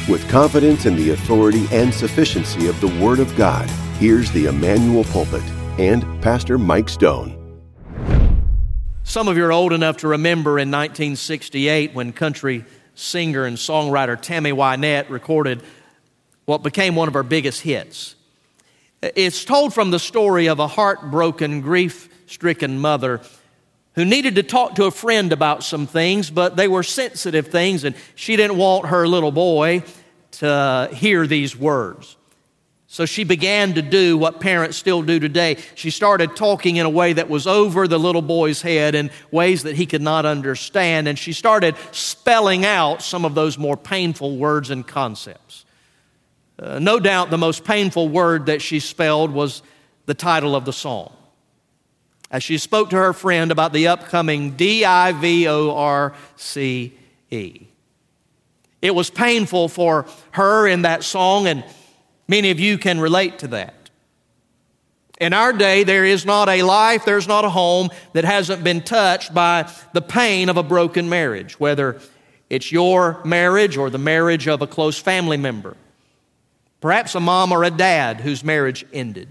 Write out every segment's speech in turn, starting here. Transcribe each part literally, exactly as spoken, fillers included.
With confidence in the authority and sufficiency of the Word of God, here's the Emmanuel Pulpit and Pastor Mike Stone. Some of you are old enough to remember in nineteen sixty-eight when country singer and songwriter Tammy Wynette recorded what became one of her biggest hits. It's told from the story of a heartbroken, grief-stricken mother who needed to talk to a friend about some things, but they were sensitive things, and she didn't want her little boy to hear these words. So she began to do what parents still do today. She started talking in a way that was over the little boy's head in ways that he could not understand, and she started spelling out some of those more painful words and concepts. Uh, no doubt the most painful word that she spelled was the title of the song. As she spoke to her friend about the upcoming D I V O R C E. It was painful for her in that song, and many of you can relate to that. In our day, there is not a life, there's not a home that hasn't been touched by the pain of a broken marriage, whether it's your marriage or the marriage of a close family member. Perhaps a mom or a dad whose marriage ended.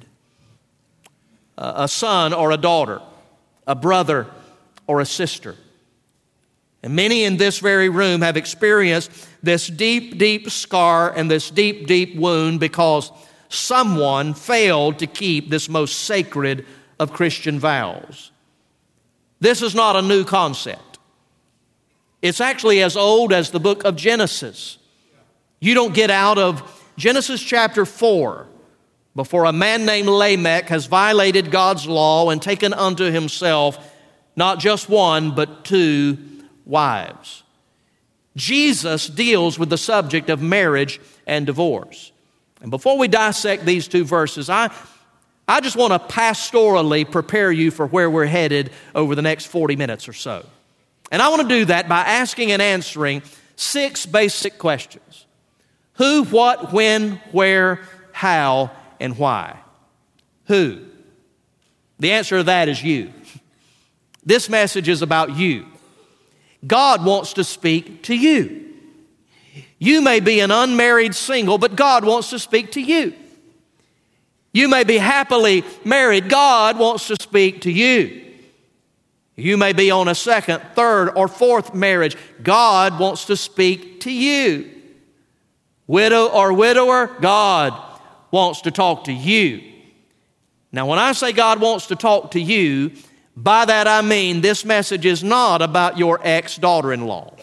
A son or a daughter, a brother or a sister. And many in this very room have experienced this deep, deep scar and this deep, deep wound because someone failed to keep this most sacred of Christian vows. This is not a new concept. It's actually as old as the book of Genesis. You don't get out of Genesis chapter four before a man named Lamech has violated God's law and taken unto himself not just one, but two wives. Jesus deals with the subject of marriage and divorce. And before we dissect these two verses, I, I just want to pastorally prepare you for where we're headed over the next forty minutes or so. And I want to do that by asking and answering six basic questions. Who, what, when, where, how, and why? Who? The answer to that is you. This message is about you. God wants to speak to you. You may be an unmarried single, but God wants to speak to you. You may be happily married. God wants to speak to you. You may be on a second, third, or fourth marriage. God wants to speak to you. Widow or widower, God wants to talk to you. Now, when I say God wants to talk to you, by that I mean this message is not about your ex-daughter-in-law.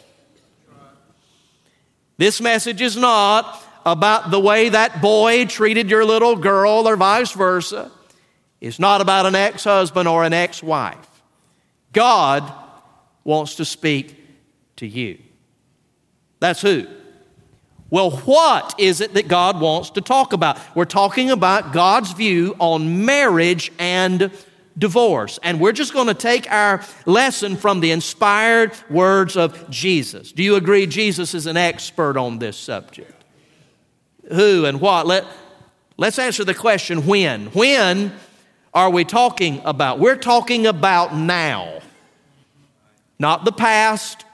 This message is not about the way that boy treated your little girl or vice versa. It's not about an ex-husband or an ex-wife. God wants to speak to you. That's who. Well, what is it that God wants to talk about? We're talking about God's view on marriage and divorce. And we're just going to take our lesson from the inspired words of Jesus. Do you agree Jesus is an expert on this subject? Who and what? Let, let's answer the question, when. When are we talking about? We're talking about now. Not the past.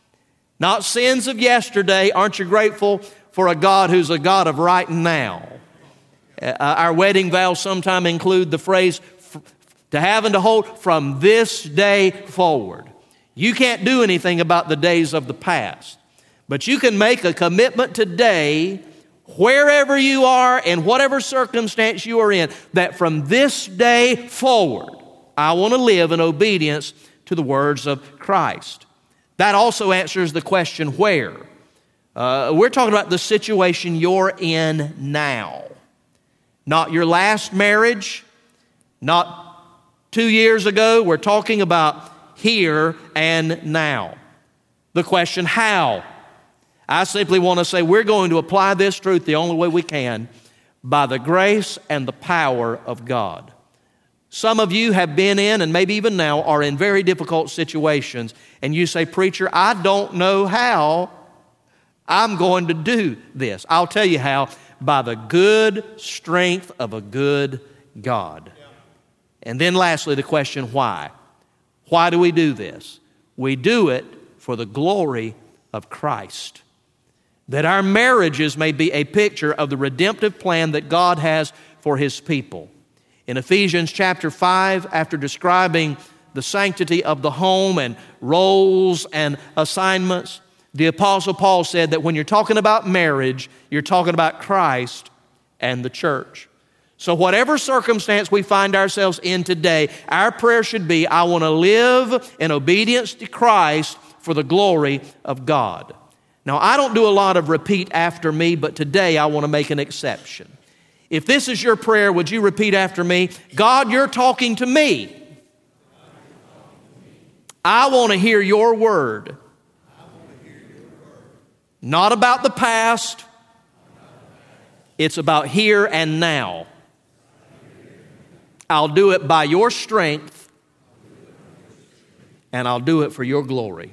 Not sins of yesterday. Aren't you grateful for a God who's a God of right now? Uh, our wedding vows sometimes include the phrase, to have and to hold from this day forward. You can't do anything about the days of the past, but you can make a commitment today, wherever you are and whatever circumstance you are in, that from this day forward, I want to live in obedience to the words of Christ. That also answers the question, where? Uh, we're talking about the situation you're in now. Not your last marriage, not two years ago. We're talking about here and now. The question, how? I simply want to say we're going to apply this truth the only way we can, by the grace and the power of God. Some of you have been in, and maybe even now, are in very difficult situations, and you say, preacher, I don't know how I'm going to do this. I'll tell you how, by the good strength of a good God. And then lastly, the question, why? Why do we do this? We do it for the glory of Christ. that our marriages may be a picture of the redemptive plan that God has for His people. In Ephesians chapter five, after describing the sanctity of the home and roles and assignments, the Apostle Paul said that when you're talking about marriage, you're talking about Christ and the church. So whatever circumstance we find ourselves in today, our prayer should be, I want to live in obedience to Christ for the glory of God. Now, I don't do a lot of repeat after me, but today I want to make an exception. If this is your prayer, would you repeat after me? God, you're talking to me. I want to hear your word. Not about the past. It's about here and now. I'll do it by your strength, and I'll do it for your glory.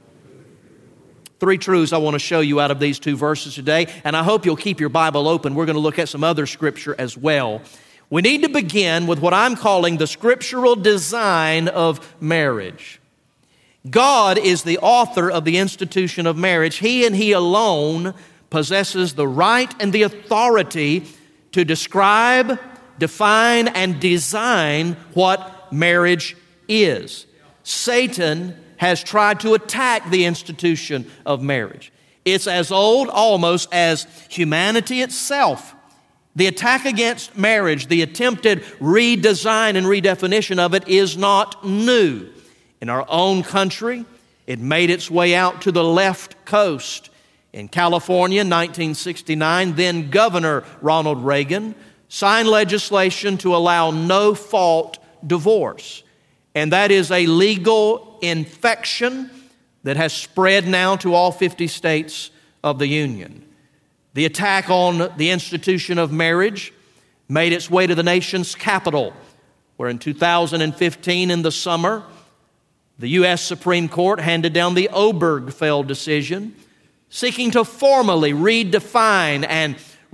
Three truths I want to show you out of these two verses today, and I hope you'll keep your Bible open. We're going to look at some other scripture as well. We need to begin with what I'm calling the scriptural design of marriage. God is the author of the institution of marriage. He and He alone possesses the right and the authority to describe, define, and design what marriage is. Satan has tried to attack the institution of marriage. It's as old almost as humanity itself. The attack against marriage, the attempted redesign and redefinition of it is not new. In our own country, it made its way out to the left coast. In California, nineteen sixty-nine, then Governor Ronald Reagan signed legislation to allow no-fault divorce. And that is a legal infection that has spread now to all fifty states of the Union. The attack on the institution of marriage made its way to the nation's capital, where in two thousand fifteen, in the summer, the U S Supreme Court handed down the Obergefell decision, seeking to formally redefine and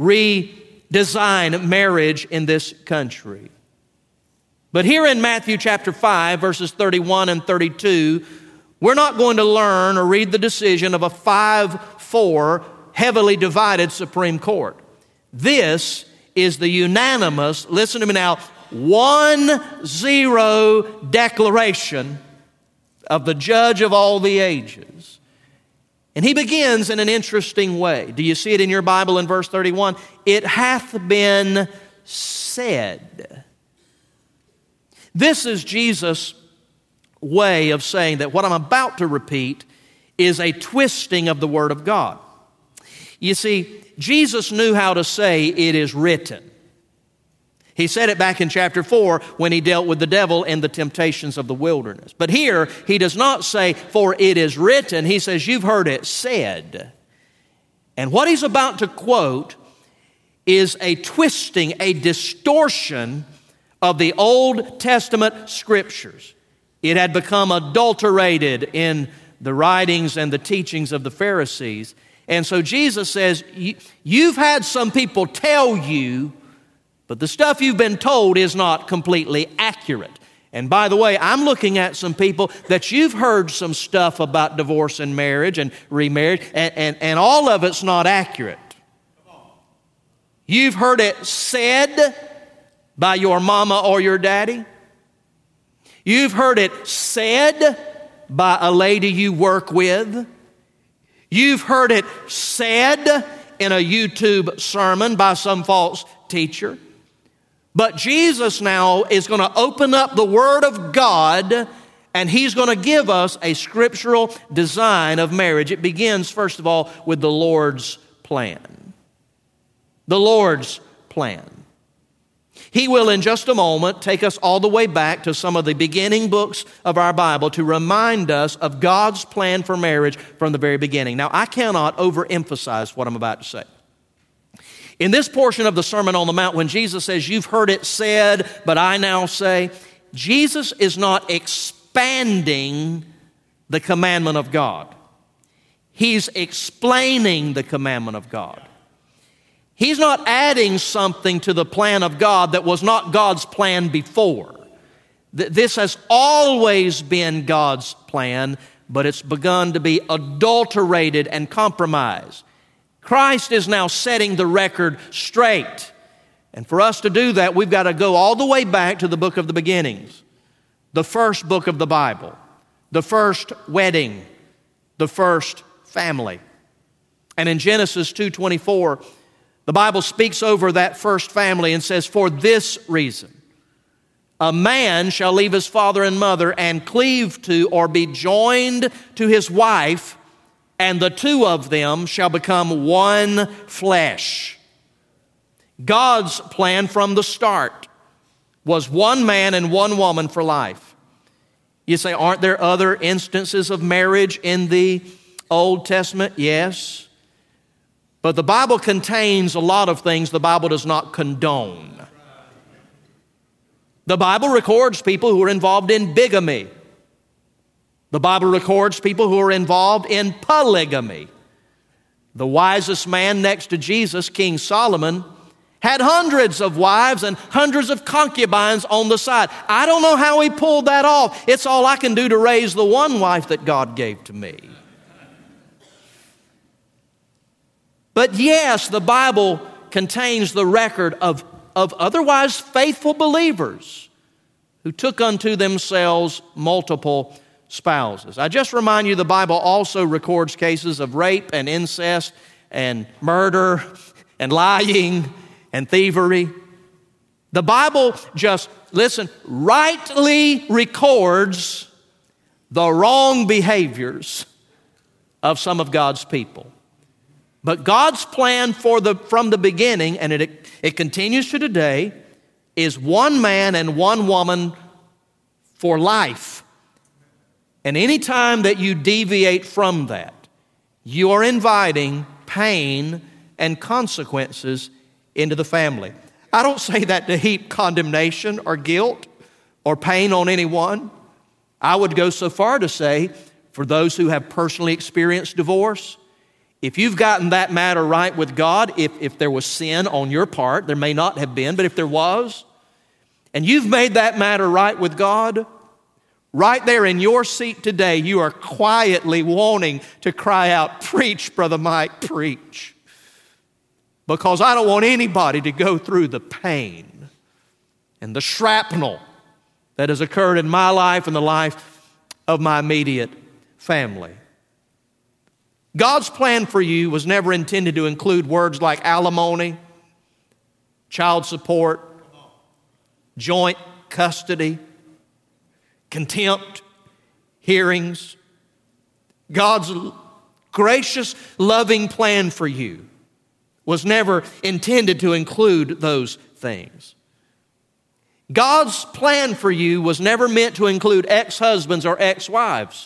redesign marriage in this country. But here in Matthew chapter five, verses thirty-one and thirty-two, we're not going to learn or read the decision of a five four heavily divided Supreme Court. This is the unanimous, listen to me now, one zero declaration of the judge of all the ages. And he begins in an interesting way. Do you see it in your Bible in verse thirty-one? It hath been said. This is Jesus' way of saying that what I'm about to repeat is a twisting of the Word of God. You see, Jesus knew how to say, it is written. He said it back in chapter four when he dealt with the devil in the temptations of the wilderness. But here, he does not say, for it is written. He says, you've heard it said. And what he's about to quote is a twisting, a distortion of the Old Testament scriptures. It had become adulterated in the writings and the teachings of the Pharisees. And so Jesus says, you've had some people tell you, but the stuff you've been told is not completely accurate. And by the way, I'm looking at some people that you've heard some stuff about divorce and marriage and remarriage, and, and, and all of it's not accurate. You've heard it said by your mama or your daddy. You've heard it said by a lady you work with. You've heard it said in a YouTube sermon by some false teacher. But Jesus now is going to open up the Word of God, and He's going to give us a scriptural design of marriage. It begins, first of all, with the Lord's plan. The Lord's plan. He will, in just a moment, take us all the way back to some of the beginning books of our Bible to remind us of God's plan for marriage from the very beginning. Now, I cannot overemphasize what I'm about to say. In this portion of the Sermon on the Mount, when Jesus says, you've heard it said, but I now say, Jesus is not expanding the commandment of God. He's explaining the commandment of God. He's not adding something to the plan of God that was not God's plan before. This has always been God's plan, but it's begun to be adulterated and compromised. Christ is now setting the record straight. And for us to do that, we've got to go all the way back to the book of the beginnings, the first book of the Bible, the first wedding, the first family. And in Genesis two twenty-four, the Bible speaks over that first family and says, "For this reason, a man shall leave his father and mother and cleave to or be joined to his wife, and the two of them shall become one flesh." God's plan from the start was one man and one woman for life. You say, aren't there other instances of marriage in the Old Testament? Yes. But the Bible contains a lot of things the Bible does not condone. The Bible records people who are involved in bigamy. The Bible records people who are involved in polygamy. The wisest man next to Jesus, King Solomon, had hundreds of wives and hundreds of concubines on the side. I don't know how he pulled that off. It's all I can do to raise the one wife that God gave to me. But yes, the Bible contains the record of, of otherwise faithful believers who took unto themselves multiple spouses. I just remind you, the Bible also records cases of rape and incest and murder and lying and thievery. The Bible just, listen, rightly records the wrong behaviors of some of God's people. But God's plan for the, from the beginning, and it, it continues to today, is one man and one woman for life. And any time that you deviate from that, you are inviting pain and consequences into the family. I don't say that to heap condemnation or guilt or pain on anyone. I would go so far to say, for those who have personally experienced divorce, if you've gotten that matter right with God, if, if there was sin on your part, there may not have been, but if there was, and you've made that matter right with God, right there in your seat today, you are quietly wanting to cry out, "Preach, Brother Mike, preach." Because I don't want anybody to go through the pain and the shrapnel that has occurred in my life and the life of my immediate family. God's plan for you was never intended to include words like alimony, child support, joint custody, contempt, hearings. God's gracious, loving plan for you was never intended to include those things. God's plan for you was never meant to include ex-husbands or ex-wives.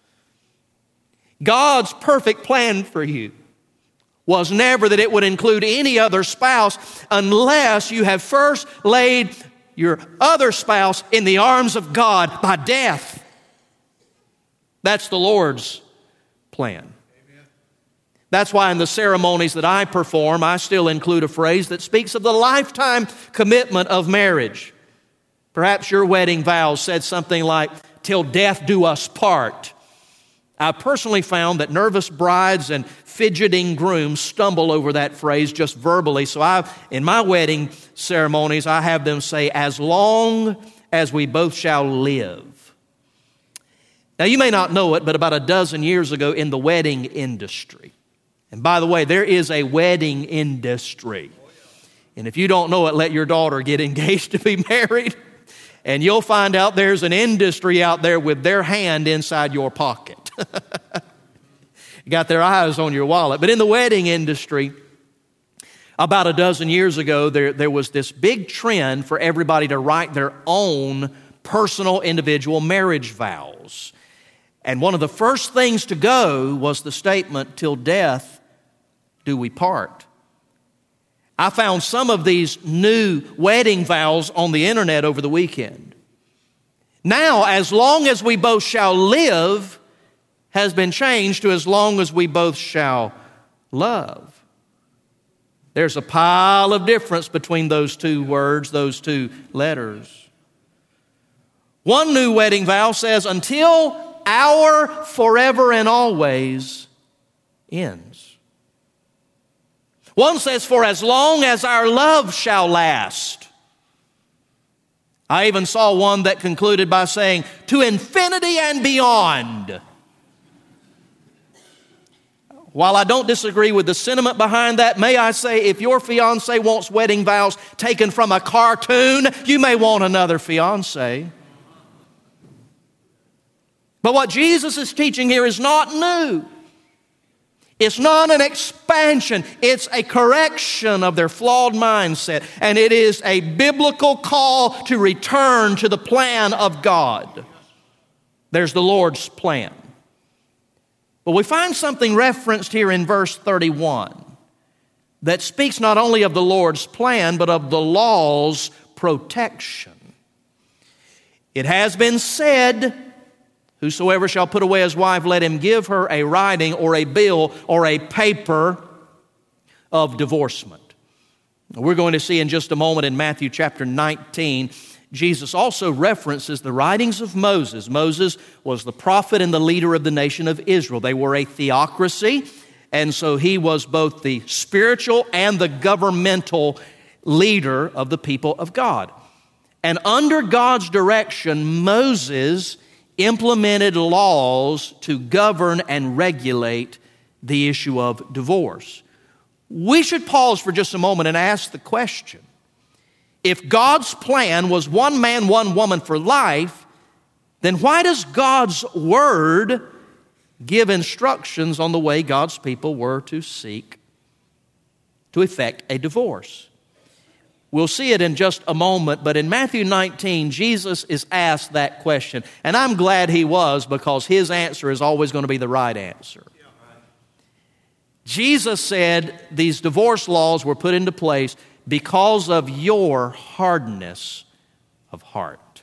God's perfect plan for you was never that it would include any other spouse unless you have first laid your other spouse in the arms of God by death. That's the Lord's plan. That's why in the ceremonies that I perform, I still include a phrase that speaks of the lifetime commitment of marriage. Perhaps your wedding vows said something like, "Till death do us part." I personally found that nervous brides and fidgeting grooms stumble over that phrase just verbally. So I, in my wedding ceremonies, I have them say, "As long as we both shall live." Now, you may not know it, but about a dozen years ago in the wedding industry, and by the way, there is a wedding industry. And if you don't know it, let your daughter get engaged to be married, and you'll find out there's an industry out there with their hand inside your pocket. Got their eyes on your wallet. But in the wedding industry, about a dozen years ago, there, there was this big trend for everybody to write their own personal individual marriage vows. And one of the first things to go was the statement, "Till death do we part." I found some of these new wedding vows on the internet over the weekend. Now, "as long as we both shall live" has been changed to "as long as we both shall love." There's a pile of difference between those two words, those two letters. One new wedding vow says, "Until our forever and always ends." One says, for as long as our love shall last. I even saw one that concluded by saying, to infinity and beyond. While I don't disagree with the sentiment behind that, may I say, if your fiancé wants wedding vows taken from a cartoon, you may want another fiancé. But what Jesus is teaching here is not new. It's not an expansion. It's a correction of their flawed mindset. And it is a biblical call to return to the plan of God. There's the Lord's plan. But we find something referenced here in verse thirty-one that speaks not only of the Lord's plan, but of the law's protection. It has been said, whosoever shall put away his wife, let him give her a writing or a bill or a paper of divorcement. We're going to see in just a moment in Matthew chapter nineteen, Jesus also references the writings of Moses. Moses was the prophet and the leader of the nation of Israel. They were a theocracy, and so he was both the spiritual and the governmental leader of the people of God. And under God's direction, Moses implemented laws to govern and regulate the issue of divorce. We should pause for just a moment and ask the question, if God's plan was one man, one woman for life, then why does God's Word give instructions on the way God's people were to seek to effect a divorce? We'll see it in just a moment, but in Matthew nineteen, Jesus is asked that question. And I'm glad he was, because his answer is always going to be the right answer. Jesus said these divorce laws were put into place because of your hardness of heart.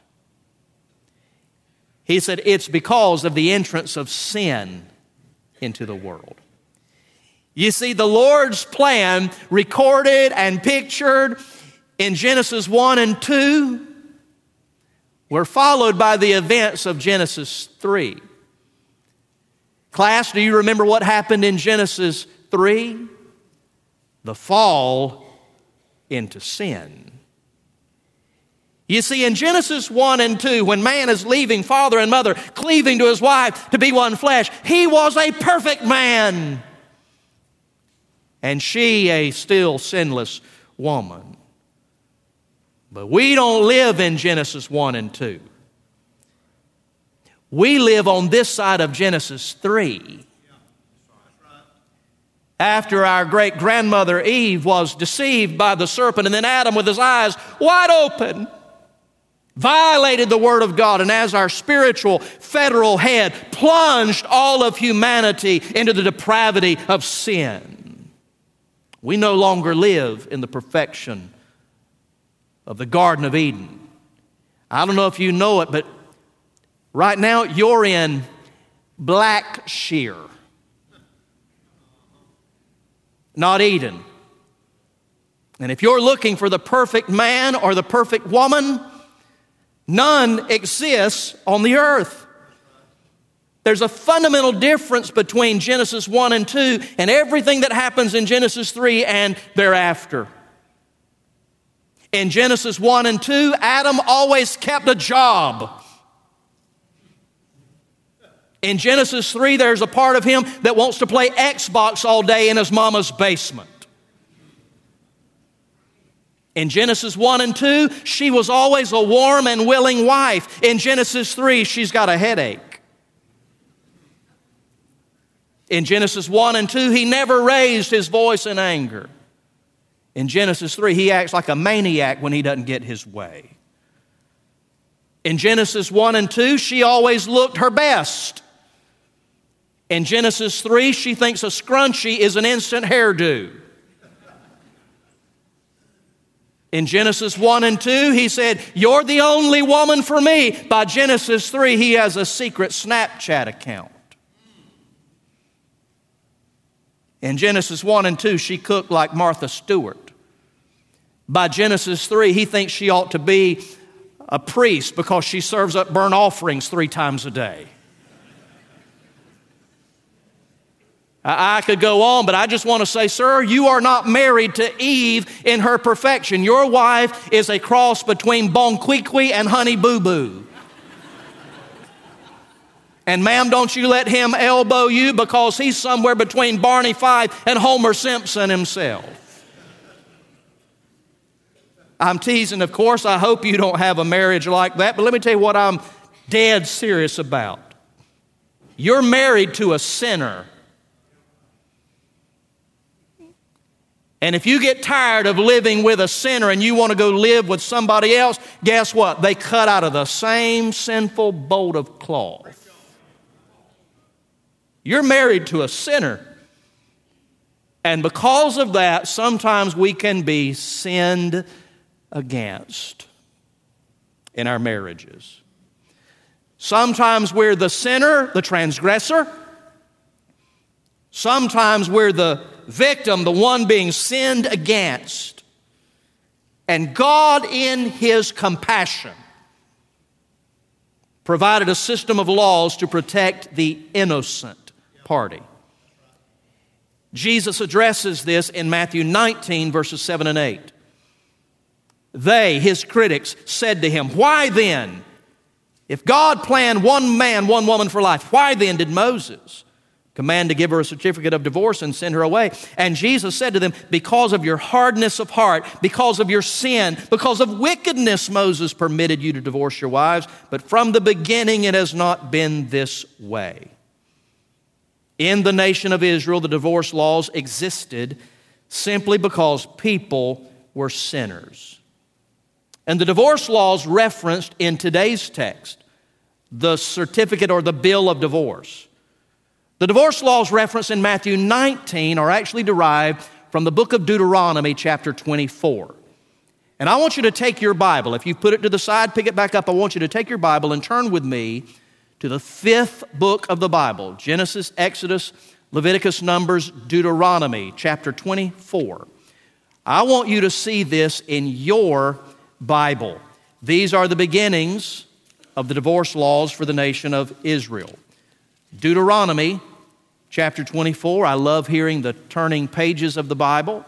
He said it's because of the entrance of sin into the world. You see, the Lord's plan, recorded and pictured in Genesis one and two, were followed by the events of Genesis three. Class, do you remember what happened in Genesis three? The fall into sin. You see, in Genesis one and two, when man is leaving father and mother, cleaving to his wife to be one flesh, he was a perfect man, and she a still sinless woman. But we don't live in Genesis one and two. We live on this side of Genesis three. After our great-grandmother Eve was deceived by the serpent, and then Adam with his eyes wide open violated the Word of God, and as our spiritual federal head plunged all of humanity into the depravity of sin, we no longer live in the perfection of the Garden of Eden. I don't know if you know it, but right now you're in Blackshear, not Eden. And if you're looking for the perfect man or the perfect woman, none exists on the earth. There's a fundamental difference between Genesis one and two and everything that happens in Genesis three and thereafter. In Genesis one and two, Adam always kept a job. In Genesis three, there's a part of him that wants to play Xbox all day in his mama's basement. In Genesis one and two, she was always a warm and willing wife. In Genesis three, she's got a headache. In Genesis one and two, he never raised his voice in anger. In Genesis three, he acts like a maniac when he doesn't get his way. In Genesis one and two, she always looked her best. In Genesis three, she thinks a scrunchie is an instant hairdo. In Genesis one and two, he said, "You're the only woman for me." By Genesis three, he has a secret Snapchat account. In Genesis one and two, she cooked like Martha Stewart. By Genesis three, he thinks she ought to be a priest because she serves up burnt offerings three times a day. I could go on, but I just want to say, sir, you are not married to Eve in her perfection. Your wife is a cross between Bon Qui Qui and Honey Boo Boo. And ma'am, don't you let him elbow you, because he's somewhere between Barney Fife and Homer Simpson himself. I'm teasing, of course. I hope you don't have a marriage like that, but let me tell you what I'm dead serious about. You're married to a sinner. And if you get tired of living with a sinner and you want to go live with somebody else, guess what? They cut out of the same sinful bolt of cloth. You're married to a sinner. And because of that, sometimes we can be sinned against in our marriages. Sometimes we're the sinner, the transgressor. Sometimes we're the victim, the one being sinned against. And God, in His compassion, provided a system of laws to protect the innocent party. Jesus addresses this in Matthew nineteen, verses seven and eight. They, His critics, said to Him, "Why then, if God planned one man, one woman for life, why then did Moses command to give her a certificate of divorce and send her away?" And Jesus said to them, "Because of your hardness of heart, because of your sin, because of wickedness, Moses permitted you to divorce your wives. But from the beginning it has not been this way." In the nation of Israel, the divorce laws existed simply because people were sinners. And the divorce laws referenced in today's text, the certificate or the bill of divorce, the divorce laws referenced in Matthew nineteen are actually derived from the book of Deuteronomy, chapter twenty-four. And I want you to take your Bible. If you put it to the side, pick it back up. I want you to take your Bible and turn with me to the fifth book of the Bible, Genesis, Exodus, Leviticus, Numbers, Deuteronomy, chapter twenty-four. I want you to see this in your Bible. These are the beginnings of the divorce laws for the nation of Israel. Deuteronomy chapter twenty-four. I love hearing the turning pages of the Bible.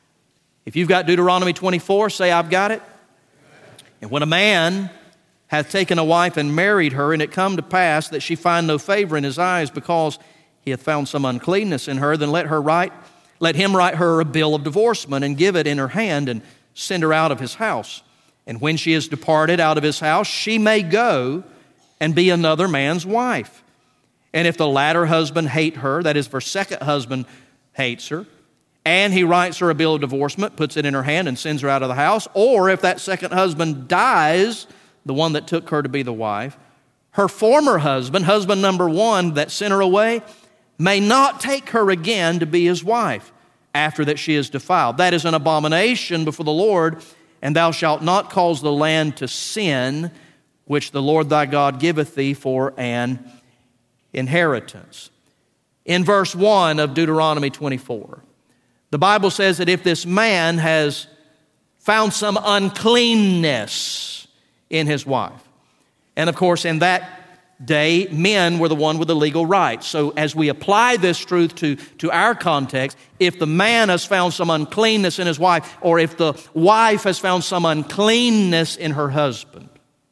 If you've got Deuteronomy twenty-four, say, "I've got it." "And when a man hath taken a wife and married her, and it come to pass that she find no favor in his eyes, because he hath found some uncleanness in her, then let her write, let him write her a bill of divorcement, and give it in her hand, and send her out of his house. And when she is departed out of his house, she may go and be another man's wife. And if the latter husband hate her," that is, her second husband hates her, "and he writes her a bill of divorcement, puts it in her hand, and sends her out of the house, or if that second husband dies, the one that took her to be the wife, her former husband, husband number one that sent her away, may not take her again to be his wife, after that she is defiled. That is an abomination before the Lord, and thou shalt not cause the land to sin, which the Lord thy God giveth thee for an inheritance." In verse one of Deuteronomy twenty-four, the Bible says that if this man has found some uncleanness in his wife, and of course in that day, men were the one with the legal rights. So as we apply this truth to, to our context, if the man has found some uncleanness in his wife, or if the wife has found some uncleanness in her husband,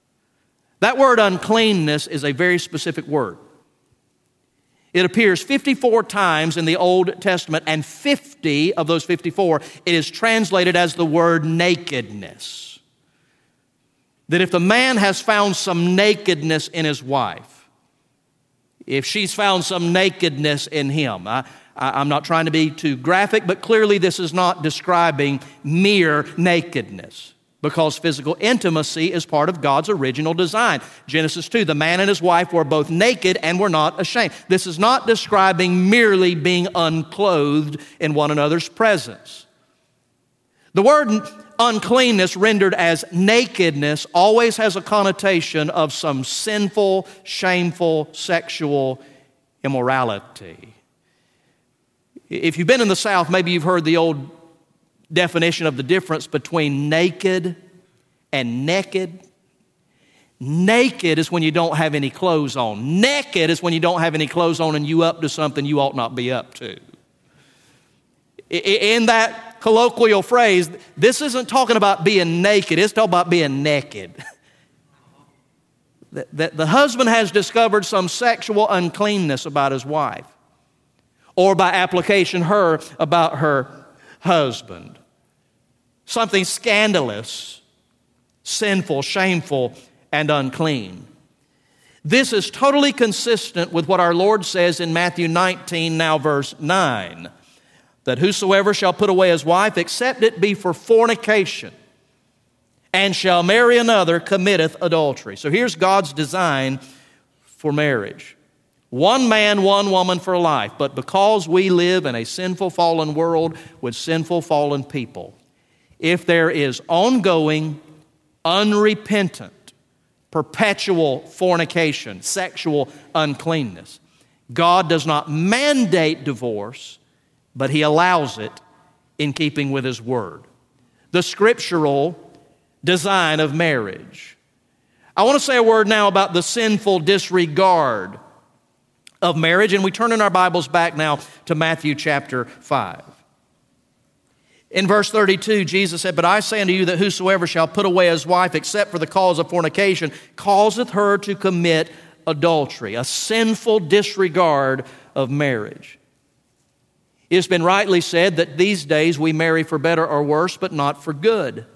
that word uncleanness is a very specific word. It appears fifty-four times in the Old Testament, and fifty of those fifty-four, it is translated as the word nakedness. That if the man has found some nakedness in his wife, if she's found some nakedness in him, I, I, I'm not trying to be too graphic, but clearly this is not describing mere nakedness, because physical intimacy is part of God's original design. Genesis two, the man and his wife were both naked and were not ashamed. This is not describing merely being unclothed in one another's presence. The word uncleanness rendered as nakedness always has a connotation of some sinful, shameful, sexual immorality. If you've been in the South, maybe you've heard the old definition of the difference between naked and naked. Naked is when you don't have any clothes on. Naked is when you don't have any clothes on and you up to something you ought not be up to. In that colloquial phrase, this isn't talking about being naked, it's talking about being naked. That the husband has discovered some sexual uncleanness about his wife, or by application, her about her husband. Something scandalous, sinful, shameful, and unclean. This is totally consistent with what our Lord says in Matthew nineteen, now verse nine, that whosoever shall put away his wife, except it be for fornication, and shall marry another, committeth adultery. So here's God's design for marriage. One man, one woman for life. But because we live in a sinful, fallen world with sinful, fallen people, if there is ongoing, unrepentant, perpetual fornication, sexual uncleanness, God does not mandate divorce, but He allows it in keeping with His Word. The scriptural design of marriage. I want to say a word now about the sinful disregard of marriage, and we turn in our Bibles back now to Matthew chapter five. In verse thirty-two, Jesus said, "But I say unto you that whosoever shall put away his wife except for the cause of fornication causeth her to commit adultery," a sinful disregard of marriage. It's been rightly said that these days we marry for better or worse, but not for good.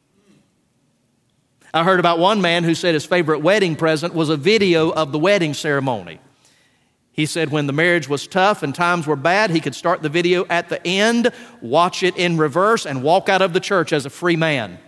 I heard about one man who said his favorite wedding present was a video of the wedding ceremony. He said when the marriage was tough and times were bad, he could start the video at the end, watch it in reverse, and walk out of the church as a free man.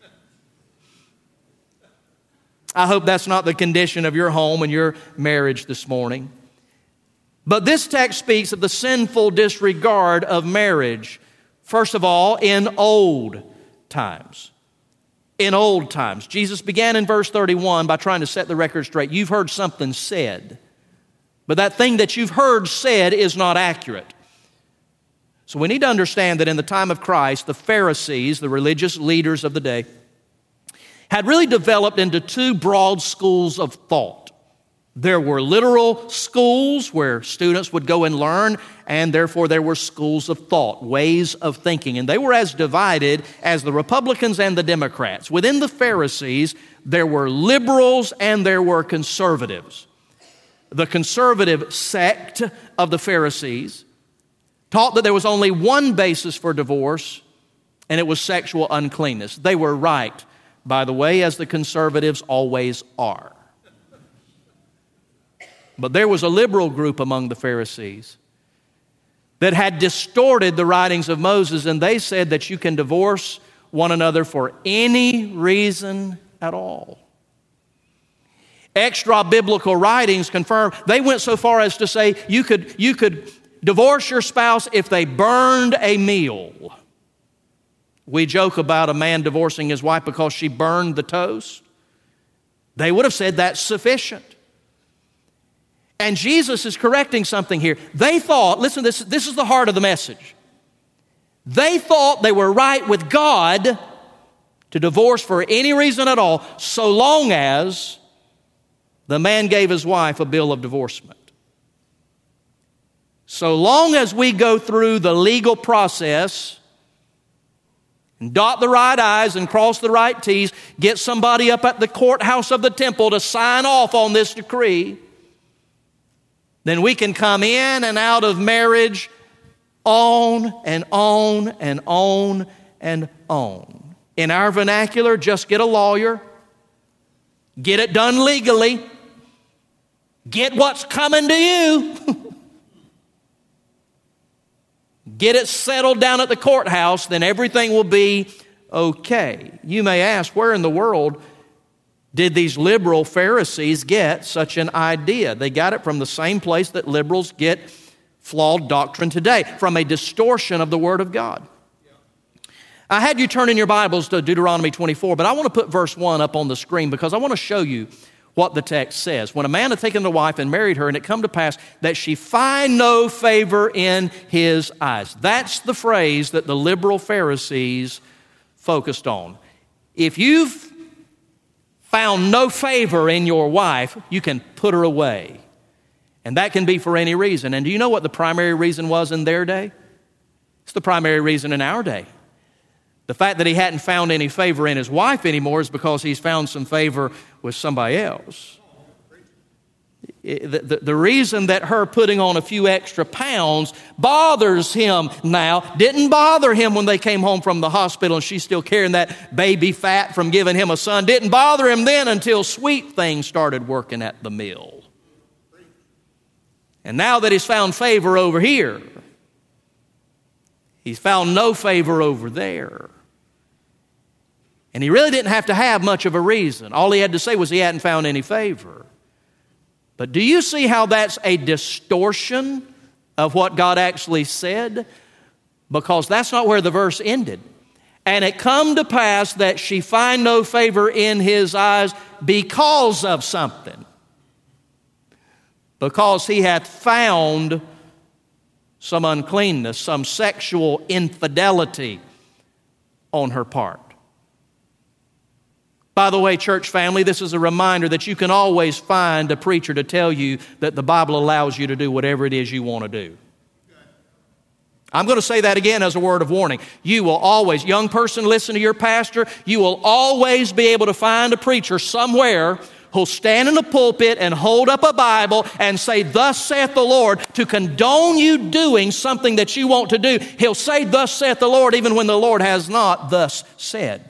I hope that's not the condition of your home and your marriage this morning. But this text speaks of the sinful disregard of marriage, first of all, in old times. In old times. Jesus began in verse thirty-one by trying to set the record straight. You've heard something said, but that thing that you've heard said is not accurate. So we need to understand that in the time of Christ, the Pharisees, the religious leaders of the day, had really developed into two broad schools of thought. There were literal schools where students would go and learn, and therefore there were schools of thought, ways of thinking. And they were as divided as the Republicans and the Democrats. Within the Pharisees, there were liberals and there were conservatives. The conservative sect of the Pharisees taught that there was only one basis for divorce, and it was sexual uncleanness. They were right, by the way, as the conservatives always are. But there was a liberal group among the Pharisees that had distorted the writings of Moses, and they said that you can divorce one another for any reason at all. Extra biblical writings confirm, they went so far as to say you could, you could divorce your spouse if they burned a meal. We joke about a man divorcing his wife because she burned the toast. They would have said that's sufficient. And Jesus is correcting something here. They thought, listen, this, this is the heart of the message. They thought they were right with God to divorce for any reason at all, so long as the man gave his wife a bill of divorcement. So long as we go through the legal process and dot the right I's and cross the right T's, get somebody up at the courthouse of the temple to sign off on this decree, then we can come in and out of marriage on and on and on and on. In our vernacular, just get a lawyer, get it done legally, get what's coming to you, get it settled down at the courthouse, then everything will be okay. You may ask, where in the world did these liberal Pharisees get such an idea? They got it from the same place that liberals get flawed doctrine today, from a distortion of the Word of God. I had you turn in your Bibles to Deuteronomy twenty-four, but I want to put verse one up on the screen because I want to show you what the text says. When a man had taken a wife and married her, and it come to pass that she find no favor in his eyes. That's the phrase that the liberal Pharisees focused on. If you've found no favor in your wife, you can put her away. And that can be for any reason. And do you know what the primary reason was in their day? It's the primary reason in our day. The fact that he hadn't found any favor in his wife anymore is because he's found some favor with somebody else. The, the, the reason that her putting on a few extra pounds bothers him now didn't bother him when they came home from the hospital and she's still carrying that baby fat from giving him a son. Didn't bother him then until sweet things started working at the mill. And now that he's found favor over here, he's found no favor over there. And he really didn't have to have much of a reason. All he had to say was he hadn't found any favor. But do you see how that's a distortion of what God actually said? Because that's not where the verse ended. And it come to pass that she find no favor in his eyes because of something. Because he hath found some uncleanness, some sexual infidelity on her part. By the way, church family, this is a reminder that you can always find a preacher to tell you that the Bible allows you to do whatever it is you want to do. I'm going to say that again as a word of warning. You will always, young person, listen to your pastor, you will always be able to find a preacher somewhere who'll stand in the pulpit and hold up a Bible and say, "Thus saith the Lord," to condone you doing something that you want to do. He'll say, "Thus saith the Lord," even when the Lord has not thus said.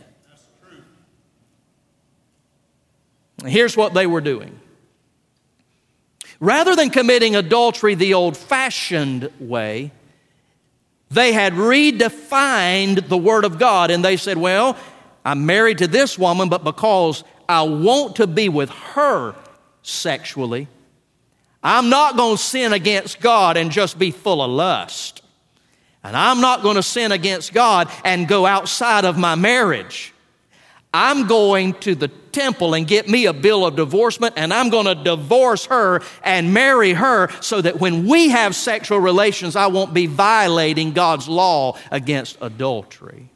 Here's what they were doing. Rather than committing adultery the old-fashioned way, they had redefined the Word of God, and they said, well, I'm married to this woman, but because I want to be with her sexually, I'm not going to sin against God and just be full of lust. And I'm not going to sin against God and go outside of my marriage. I'm going to the temple and get me a bill of divorcement, and I'm going to divorce her and marry her so that when we have sexual relations, I won't be violating God's law against adultery.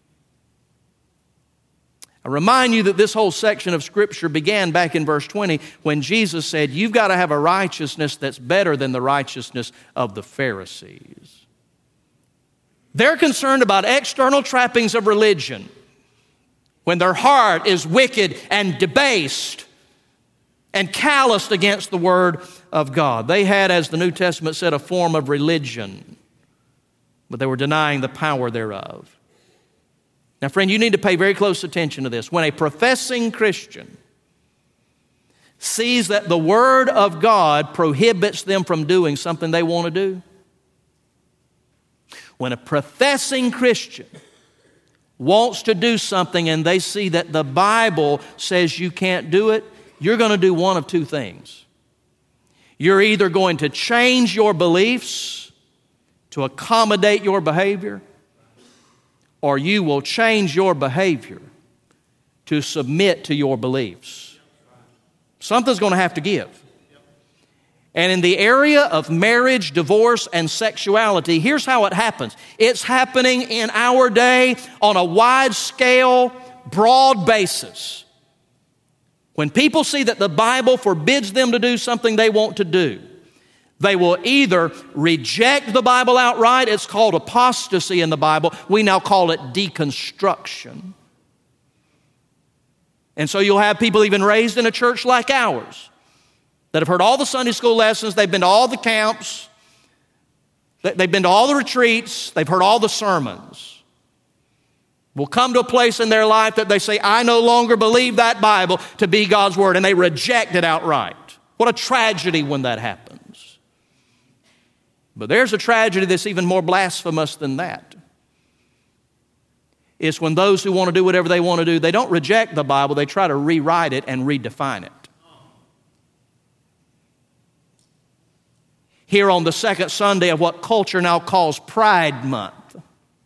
I remind you that this whole section of Scripture began back in verse twenty when Jesus said, you've got to have a righteousness that's better than the righteousness of the Pharisees. They're concerned about external trappings of religion, when their heart is wicked and debased and calloused against the Word of God. They had, as the New Testament said, a form of religion, but they were denying the power thereof. Now, friend, you need to pay very close attention to this. When a professing Christian sees that the Word of God prohibits them from doing something they want to do, when a professing Christian wants to do something and they see that the Bible says you can't do it, you're going to do one of two things. You're either going to change your beliefs to accommodate your behavior, or you will change your behavior to submit to your beliefs. Something's going to have to give. And in the area of marriage, divorce, and sexuality, here's how it happens. It's happening in our day on a wide scale, broad basis. When people see that the Bible forbids them to do something they want to do, they will either reject the Bible outright. It's called apostasy in the Bible. We now call it deconstruction. And so you'll have people even raised in a church like ours that have heard all the Sunday school lessons, they've been to all the camps, they've been to all the retreats, they've heard all the sermons. Will come to a place in their life that they say, I no longer believe that Bible to be God's Word, and they reject it outright. What a tragedy when that happens. But there's a tragedy that's even more blasphemous than that. It's when those who want to do whatever they want to do, they don't reject the Bible, they try to rewrite it and redefine it. Here on the second Sunday of what culture now calls Pride Month,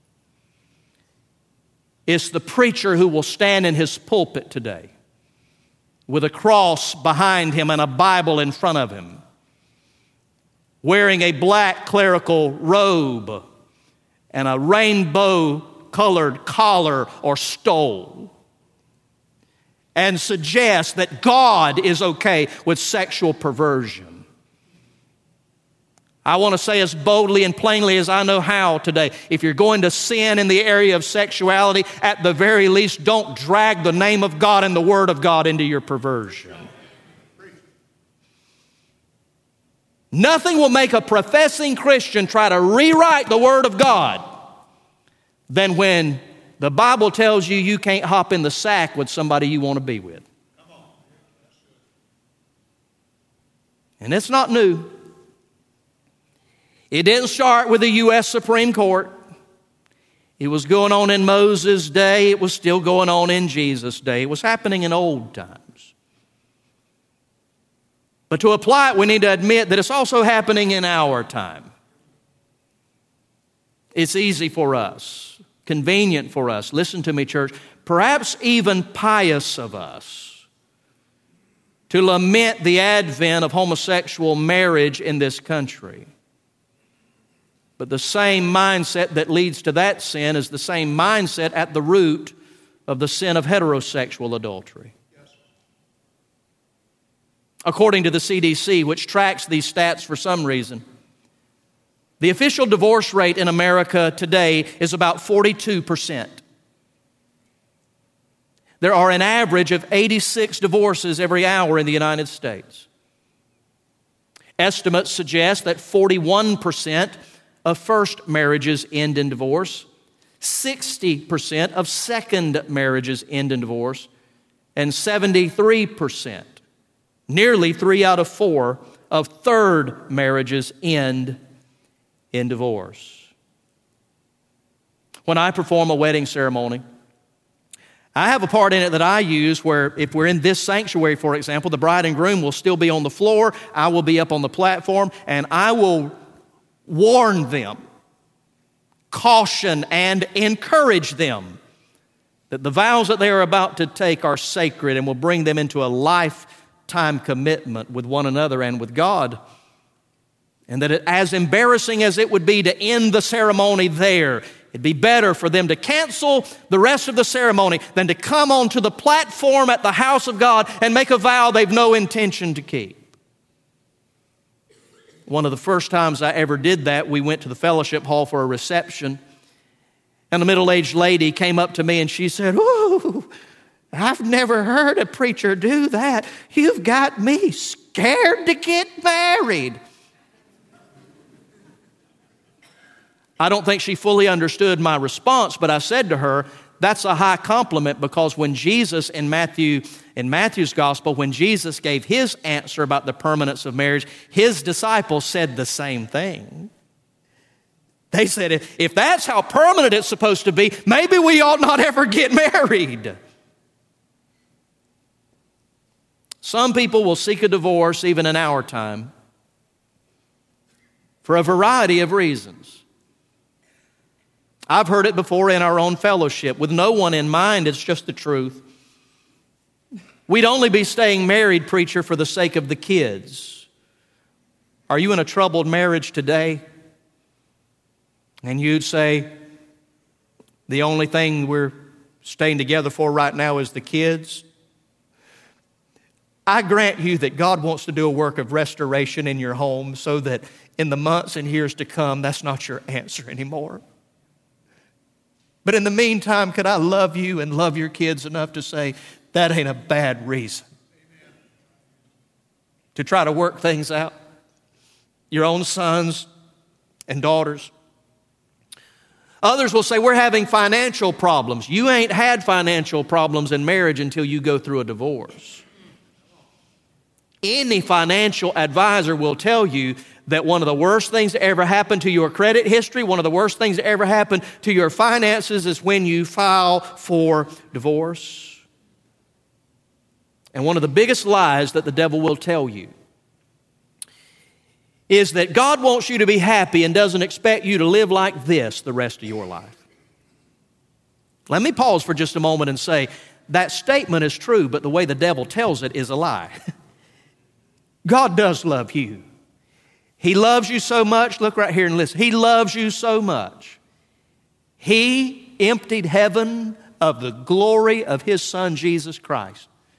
it's the preacher who will stand in his pulpit today with a cross behind him and a Bible in front of him, wearing a black clerical robe and a rainbow-colored collar or stole. and suggest that God is okay with sexual perversion. I want to say as boldly and plainly as I know how today, if you're going to sin in the area of sexuality, at the very least, don't drag the name of God and the Word of God into your perversion. Nothing will make a professing Christian try to rewrite the Word of God than when the Bible tells you you can't hop in the sack with somebody you want to be with. And it's not new. It didn't start with the U S Supreme Court. It was going on in Moses' day. It was still going on in Jesus' day. It was happening in old times. But to apply it, we need to admit that it's also happening in our time. It's easy for us, convenient for us. Listen to me, church. Perhaps even pious of us to lament the advent of homosexual marriage in this country. But the same mindset that leads to that sin is the same mindset at the root of the sin of heterosexual adultery. According to the C D C, which tracks these stats for some reason, the official divorce rate in America today is about forty-two percent. There are an average of eighty-six divorces every hour in the United States. Estimates suggest that forty-one percent of first marriages end in divorce, sixty percent of second marriages end in divorce, and seventy-three percent, nearly three out of four, of third marriages end in divorce. When I perform a wedding ceremony, I have a part in it that I use where if we're in this sanctuary, for example, the bride and groom will still be on the floor, I will be up on the platform, and I will warn them, caution and encourage them that the vows that they are about to take are sacred and will bring them into a lifetime commitment with one another and with God. And that it, as embarrassing as it would be to end the ceremony there, it'd be better for them to cancel the rest of the ceremony than to come onto the platform at the house of God and make a vow they've no intention to keep. One of the first times I ever did that, we went to the fellowship hall for a reception, and a middle-aged lady came up to me and she said, "Ooh, I've never heard a preacher do that. You've got me scared to get married." I don't think she fully understood my response, but I said to her, that's a high compliment, because when Jesus in Matthew, in Matthew's gospel, when Jesus gave his answer about the permanence of marriage, his disciples said the same thing. They said, if, if that's how permanent it's supposed to be, maybe we ought not ever get married. Some people will seek a divorce even in our time for a variety of reasons. I've heard it before in our own fellowship, with no one in mind, it's just the truth. We'd only be staying married, preacher, for the sake of the kids. Are you in a troubled marriage today? And you'd say, the only thing we're staying together for right now is the kids. I grant you that God wants to do a work of restoration in your home so that in the months and years to come, that's not your answer anymore. But in the meantime, could I love you and love your kids enough to say, that ain't a bad reason Amen. To try to work things out? Your own sons and daughters. Others will say, we're having financial problems. You ain't had financial problems in marriage until you go through a divorce. Any financial advisor will tell you that one of the worst things that ever happened to your credit history, one of the worst things that ever happened to your finances is when you file for divorce. And one of the biggest lies that the devil will tell you is that God wants you to be happy and doesn't expect you to live like this the rest of your life. Let me pause for just a moment and say, that statement is true, but the way the devil tells it is a lie. God does love you. He loves you so much. Look right here and listen. He loves you so much. He emptied heaven of the glory of His Son, Jesus Christ,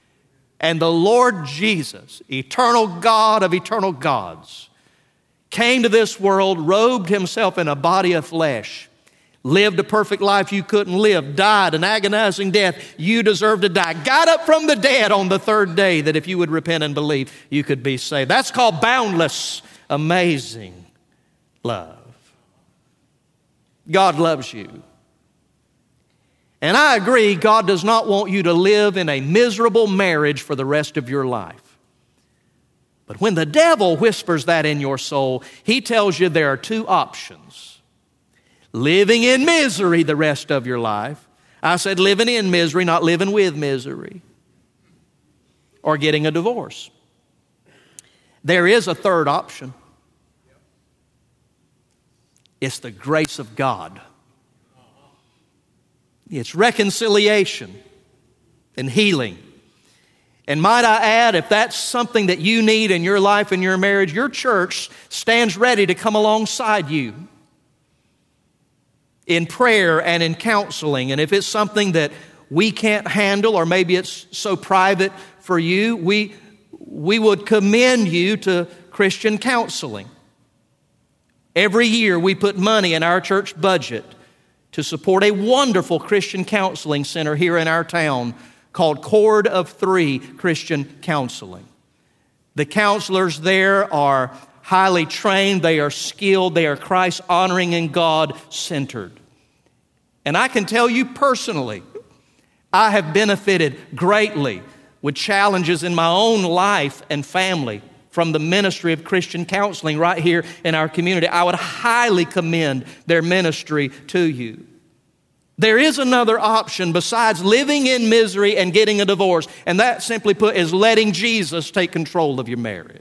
And the Lord Jesus, eternal God of eternal gods, came to this world, robed himself in a body of flesh, lived a perfect life you couldn't live, died an agonizing death you deserved to die, got up from the dead on the third day that if you would repent and believe, you could be saved. That's called boundless, amazing love. God loves you. And I agree, God does not want you to live in a miserable marriage for the rest of your life. But when the devil whispers that in your soul, he tells you there are two options. Living in misery the rest of your life. I said living in misery, not living with misery. Or getting a divorce. There is a third option. It's the grace of God. It's reconciliation and healing. And might I add, if that's something that you need in your life and your marriage, your church stands ready to come alongside you in prayer and in counseling. And if it's something that we can't handle, or maybe it's so private for you, we, we would commend you to Christian counseling. Every year we put money in our church budget to support a wonderful Christian counseling center here in our town called Cord of Three Christian Counseling. The counselors there are highly trained, they are skilled, they are Christ-honoring and God-centered. And I can tell you personally, I have benefited greatly with challenges in my own life and family from the ministry of Christian counseling right here in our community. I would highly commend their ministry to you. There is another option besides living in misery and getting a divorce, and that, simply put, is letting Jesus take control of your marriage.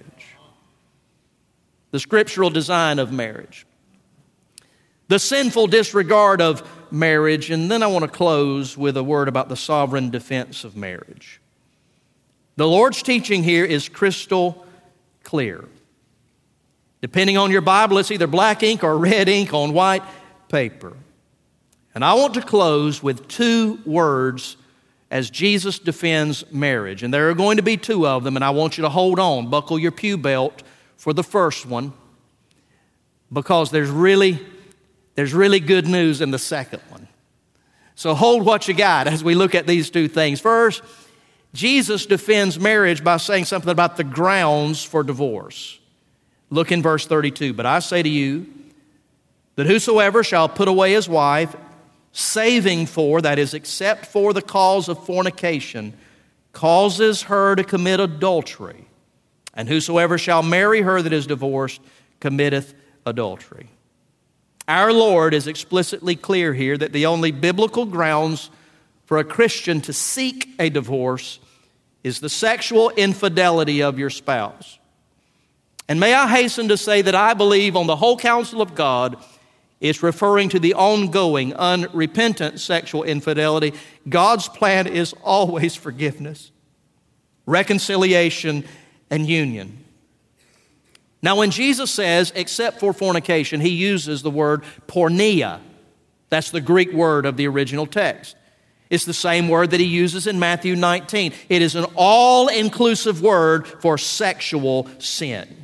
The scriptural design of marriage. The sinful disregard of marriage, and then I want to close with a word about the sovereign defense of marriage. The Lord's teaching here is crystal clear. Depending on your Bible, it's either black ink or red ink on white paper. And I want to close with two words as Jesus defends marriage. And there are going to be two of them, and I want you to hold on, buckle your pew belt for the first one, because there's really, there's really good news in the second one. So hold what you got as we look at these two things. First, Jesus defends marriage by saying something about the grounds for divorce. Look in verse thirty-two. But I say to you that whosoever shall put away his wife, saving for, that is, except for the cause of fornication, causes her to commit adultery. And whosoever shall marry her that is divorced, committeth adultery. Our Lord is explicitly clear here that the only biblical grounds for a Christian to seek a divorce is the sexual infidelity of your spouse. And may I hasten to say that I believe on the whole counsel of God, it's referring to the ongoing, unrepentant sexual infidelity. God's plan is always forgiveness, reconciliation, and union. Now, when Jesus says, except for fornication, he uses the word porneia. That's the Greek word of the original text. It's the same word that he uses in Matthew nineteen. It is an all-inclusive word for sexual sin.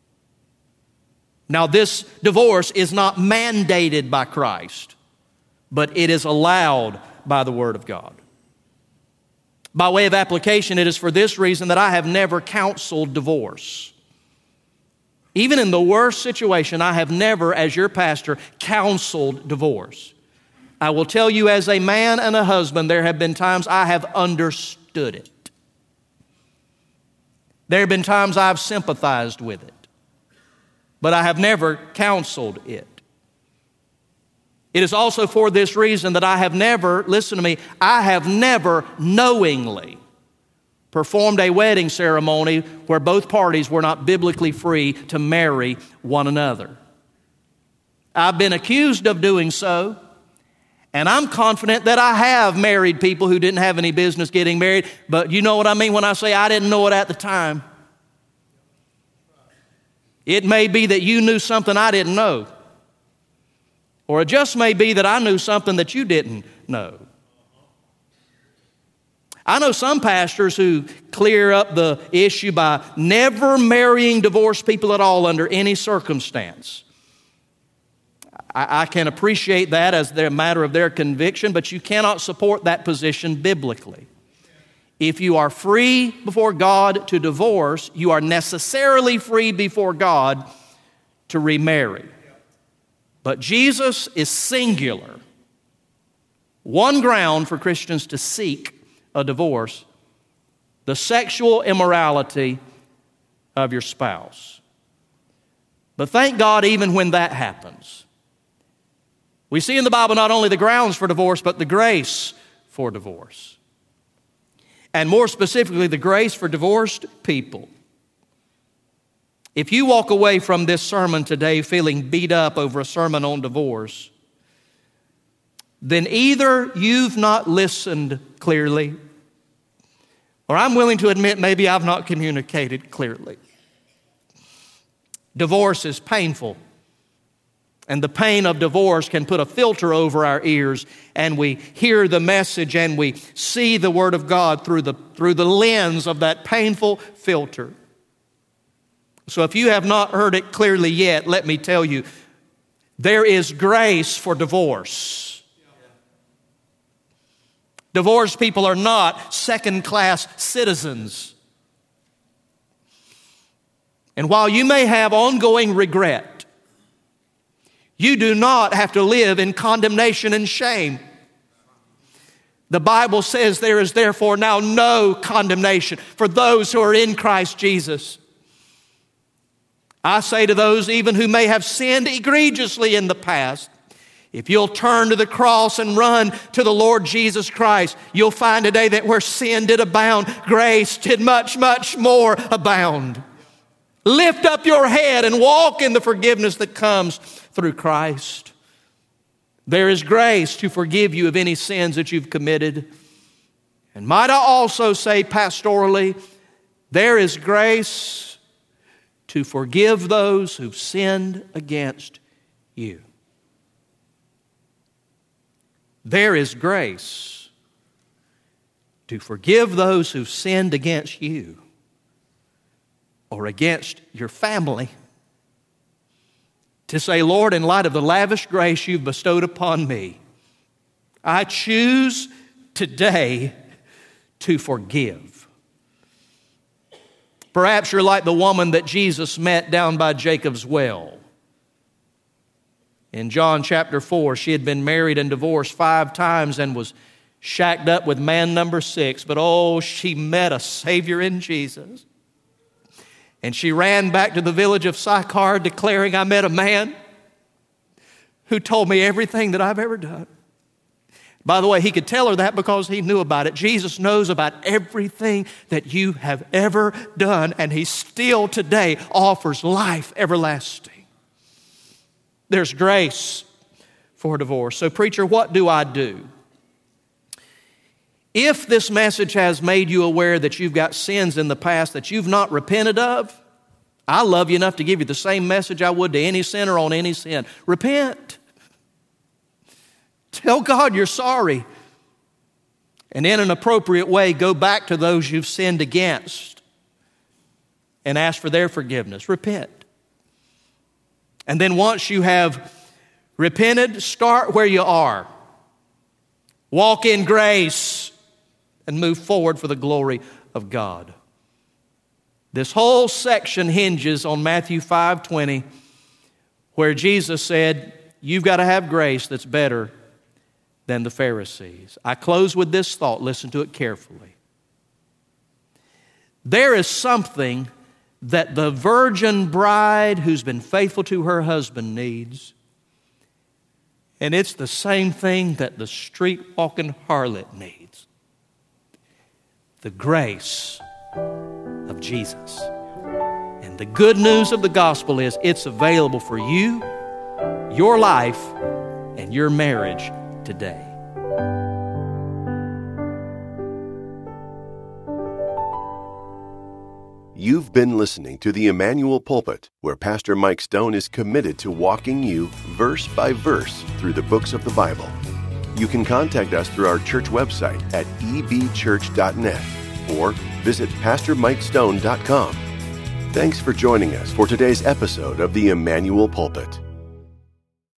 Now, this divorce is not mandated by Christ, but it is allowed by the Word of God. By way of application, it is for this reason that I have never counseled divorce. Even in the worst situation, I have never, as your pastor, counseled divorce. I will tell you, as a man and a husband, there have been times I have understood it. There have been times I've sympathized with it. But I have never counseled it. It is also for this reason that I have never, listen to me, I have never knowingly performed a wedding ceremony where both parties were not biblically free to marry one another. I've been accused of doing so, and I'm confident that I have married people who didn't have any business getting married, but you know what I mean when I say I didn't know it at the time. It may be that you knew something I didn't know. Or it just may be that I knew something that you didn't know. I know some pastors who clear up the issue by never marrying divorced people at all under any circumstance. I, I can appreciate that as a matter of their conviction, but you cannot support that position biblically. If you are free before God to divorce, you are necessarily free before God to remarry. But Jesus is singular. One ground for Christians to seek a divorce: the sexual immorality of your spouse. But thank God, even when that happens, we see in the Bible not only the grounds for divorce, but the grace for divorce. And more specifically, the grace for divorced people. If you walk away from this sermon today feeling beat up over a sermon on divorce, then either you've not listened clearly, or I'm willing to admit maybe I've not communicated clearly. Divorce is painful, and the pain of divorce can put a filter over our ears, and we hear the message and we see the Word of God through the, through the lens of that painful filter. So if you have not heard it clearly yet, let me tell you, there is grace for divorce. Divorced people are not second-class citizens. And while you may have ongoing regret, you do not have to live in condemnation and shame. The Bible says there is therefore now no condemnation for those who are in Christ Jesus. I say to those even who may have sinned egregiously in the past, if you'll turn to the cross and run to the Lord Jesus Christ, you'll find today that where sin did abound, grace did much, much more abound. Lift up your head and walk in the forgiveness that comes through Christ. There is grace to forgive you of any sins that you've committed. And might I also say pastorally, there is grace to forgive those who've sinned against you. There is grace to forgive those who've sinned against you or against your family. To say, Lord, in light of the lavish grace you've bestowed upon me, I choose today to forgive. Perhaps you're like the woman that Jesus met down by Jacob's well. In John chapter four, she had been married and divorced five times and was shacked up with man number six. But oh, she met a Savior in Jesus. And she ran back to the village of Sychar declaring, I met a man who told me everything that I've ever done. By the way, he could tell her that because he knew about it. Jesus knows about everything that you have ever done, and he still today offers life everlasting. There's grace for divorce. So, preacher, what do I do? If this message has made you aware that you've got sins in the past that you've not repented of, I love you enough to give you the same message I would to any sinner on any sin. Repent. Tell God you're sorry. And in an appropriate way, go back to those you've sinned against and ask for their forgiveness. Repent. And then once you have repented, start where you are. Walk in grace and move forward for the glory of God. This whole section hinges on Matthew five twenty, where Jesus said, you've got to have grace that's better than the Pharisees. I close with this thought. Listen to it carefully. There is something that the virgin bride who's been faithful to her husband needs, and it's the same thing that the street-walking harlot needs. The grace of Jesus. And the good news of the gospel is it's available for you, your life, and your marriage today. You've been listening to the Emmanuel Pulpit, where Pastor Mike Stone is committed to walking you verse by verse through the books of the Bible. You can contact us through our church website at e b church dot net or visit pastor mike stone dot com. Thanks for joining us for today's episode of the Emmanuel Pulpit.